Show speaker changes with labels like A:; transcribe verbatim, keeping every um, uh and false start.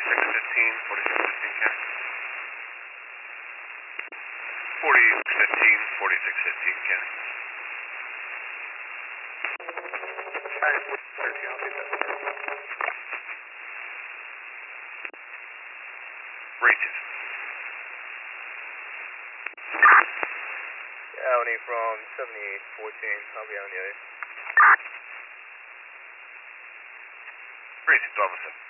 A: forty-six fifteen, forty-six fifteen, Ken. forty fifteen, forty-six fifteen, Ken. Rated.
B: County from seventy-eight fourteen, I'll be on the other.
A: Rated, Officer.